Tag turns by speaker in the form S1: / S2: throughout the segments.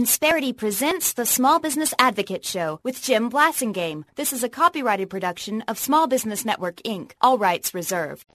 S1: Insperity presents the Small Business Advocate Show with Jim Blasingame. This is a copyrighted production of Small Business Network, Inc. All rights reserved.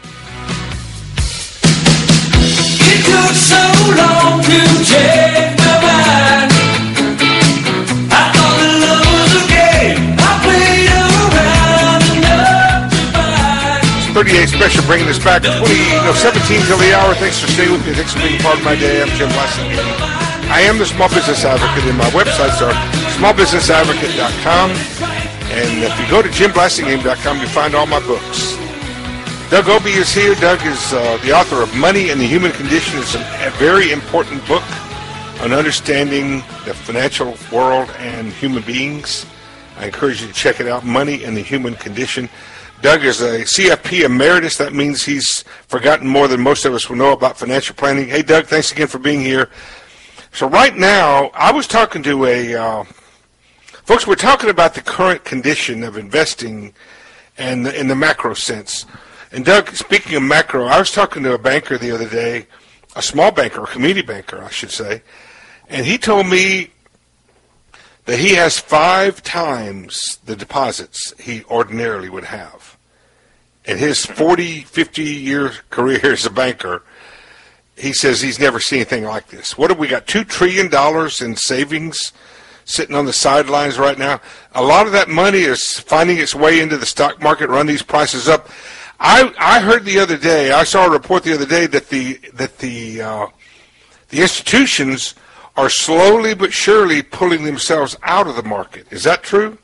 S2: It took so long to change my mind. I thought the love was a game. I played around enough to find.
S3: 38 special, bringing us back 17 till the hour. Thanks for staying with me. Thanks for being part of my day. I'm Jim Blasingame. I am the Small Business Advocate, and my websites are smallbusinessadvocate.com. And if you go to jimblasingame.com, you find all my books. Doug Obey is here. Doug is the author of Money and the Human Condition. It's a very important book on understanding the financial world and human beings. I encourage you to check it out, Money and the Human Condition. Doug is a CFP emeritus. That means he's forgotten more than most of us will know about financial planning. Hey, Doug, thanks again for being here. So right now, I was talking to folks, we're talking about the current condition of investing and in the macro sense. And Doug, speaking of macro, I was talking to a banker the other day, a small banker, a community banker, I should say, and he told me that he has 5 times the deposits he ordinarily would have. In his 40, 50-year career as a banker, he says he's never seen anything like this. What have we got, $2 trillion in savings sitting on the sidelines right now? A lot of that money is finding its way into the stock market, run these prices up. I heard the other day, I saw a report the other day that the institutions are slowly but surely pulling themselves out of the market. Is that true?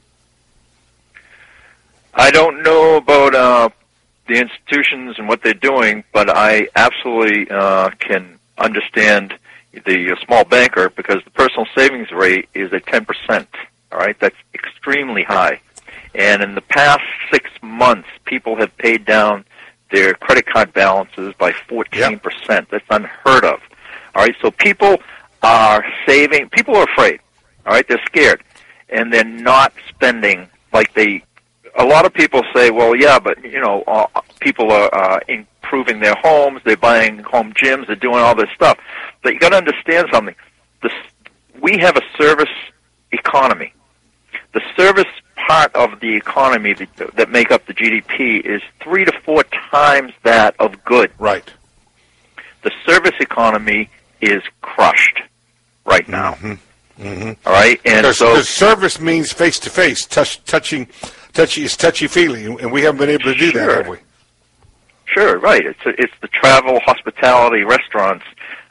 S4: I don't know about the institutions and what they're doing, but I absolutely can understand the small banker, because the personal savings rate is at 10%. All right, that's extremely high. And in the past 6 months, people have paid down their credit card balances by 14%. Yep. That's unheard of. All right, so people are saving. People are afraid. All right, they're scared, and they're not spending like they. A lot of people say, well, yeah, but, people are improving their homes, they're buying home gyms, they're doing all this stuff. But you got to understand something. We have a service economy. The service part of the economy that make up the GDP is 3 to 4 times that of good.
S3: Right.
S4: The service economy is crushed right now.
S3: Mm-hmm. Mm-hmm.
S4: All right? And
S3: because service means face-to-face, touchy-feely, and we haven't been able to do that, have we?
S4: Sure, right. It's the travel, hospitality, restaurants.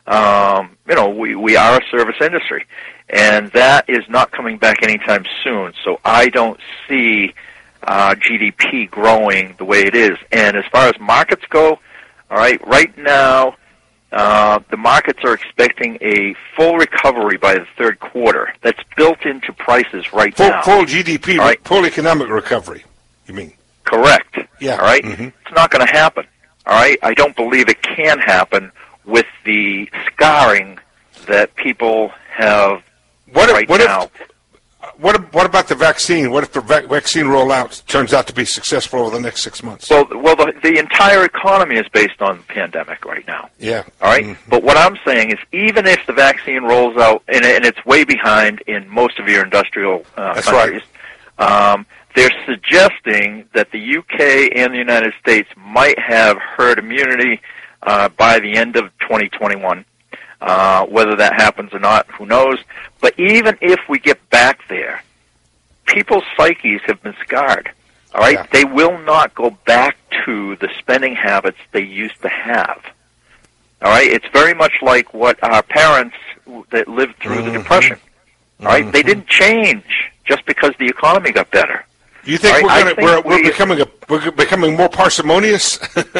S4: We are a service industry, and that is not coming back anytime soon. So I don't see GDP growing the way it is. And as far as markets go, all right, right now the markets are expecting a full recovery by the third quarter. That's built into prices right now.
S3: Full GDP, right? Full economic recovery, you mean?
S4: Correct.
S3: Yeah.
S4: All right?
S3: Mm-hmm.
S4: It's not going to happen. All right? I don't believe it can happen with the scarring that people have now.
S3: What about the vaccine? What if the vaccine rollout turns out to be successful over the next 6 months?
S4: Well, the entire economy is based on the pandemic right now.
S3: Yeah.
S4: All right?
S3: Mm-hmm.
S4: But what I'm saying is, even if the vaccine rolls out, and it's way behind in most of your industrial countries,
S3: right.
S4: They're suggesting that the UK and the United States might have herd immunity by the end of 2021. Whether that happens or not, who knows? But even if we get back there, people's psyches have been scarred. All right?
S3: Yeah.
S4: They will not go back to the spending habits they used to have. All right? It's very much like what our parents that lived through the Depression. All right? Mm-hmm. They didn't change just because the economy got better.
S3: You think we're becoming more parsimonious?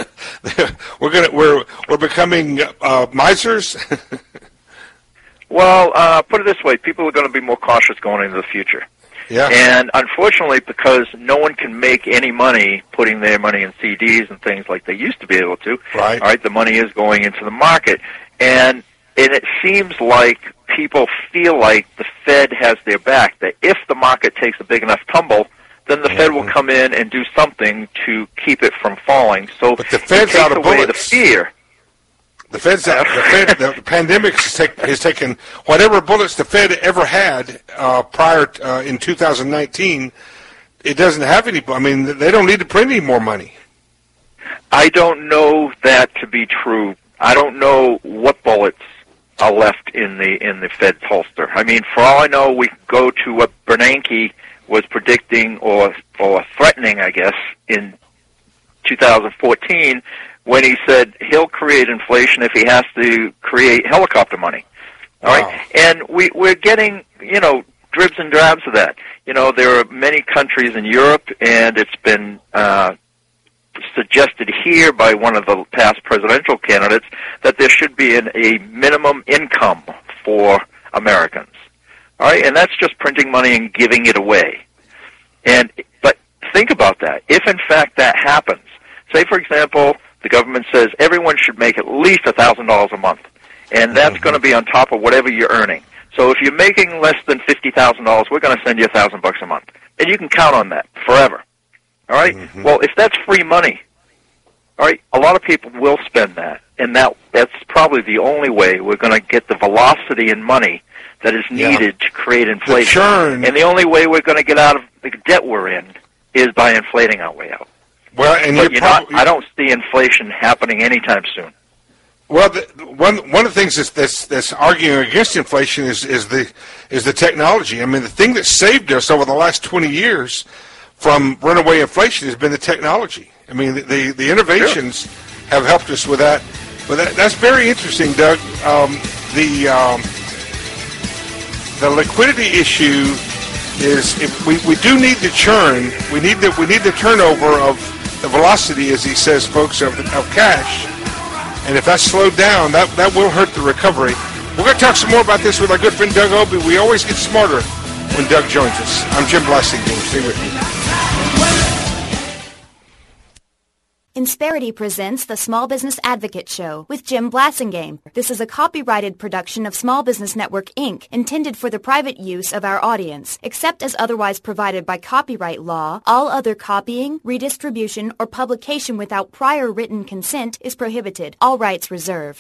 S3: we're becoming misers?
S4: Well, put it this way: people are going to be more cautious going into the future.
S3: Yeah.
S4: And unfortunately, because no one can make any money putting their money in CDs and things like they used to be able to.
S3: Right.
S4: All right. The money is going into the market, and it seems like people feel like the Fed has their back. That if the market takes a big enough tumble, then the Fed will come in and do something to keep it from falling. So
S3: but the Fed's
S4: it takes
S3: out of
S4: away
S3: bullets.
S4: The fear.
S3: The the pandemic has taken whatever bullets the Fed ever had prior in 2019. It doesn't have any. I mean, they don't need to print any more money.
S4: I don't know that to be true. I don't know what bullets are left in the Fed's holster. I mean, for all I know, we could go to what Bernanke was predicting or threatening, I guess, in 2014. When he said he'll create inflation if he has to create helicopter money. All right? And we're getting, dribs and drabs of that. There are many countries in Europe, and it's been suggested here by one of the past presidential candidates that there should be a minimum income for Americans. All right? And that's just printing money and giving it away. But think about that. If, in fact, that happens, say, for example, the government says everyone should make at least $1,000 a month, and that's going to be on top of whatever you're earning. So if you're making less than $50,000, we're going to send you $1,000 a month, and you can count on that forever. All right? Mm-hmm. Well, if that's free money, all right, a lot of people will spend that, and that's probably the only way we're going to get the velocity in money that is needed to create inflation. And the only way we're going to get out of the debt we're in is by inflating our way out.
S3: Well, and
S4: I don't see inflation happening anytime soon.
S3: Well, one of the things that's arguing against inflation is the technology. I mean, the thing that saved us over the last 20 years from runaway inflation has been the technology. I mean, the innovations have helped us with that. But that's very interesting, Doug. The liquidity issue is if we do need the churn. We need the turnover of the velocity, as he says, folks, of cash. And if that's slowed down, that will hurt the recovery. We're going to talk some more about this with our good friend Doug Obie. We always get smarter when Doug joins us. I'm Jim Blassingame. Stay with me.
S1: Insperity presents the Small Business Advocate Show with Jim Blassingame. This is a copyrighted production of Small Business Network, Inc., intended for the private use of our audience. Except as otherwise provided by copyright law, all other copying, redistribution, or publication without prior written consent is prohibited. All rights reserved.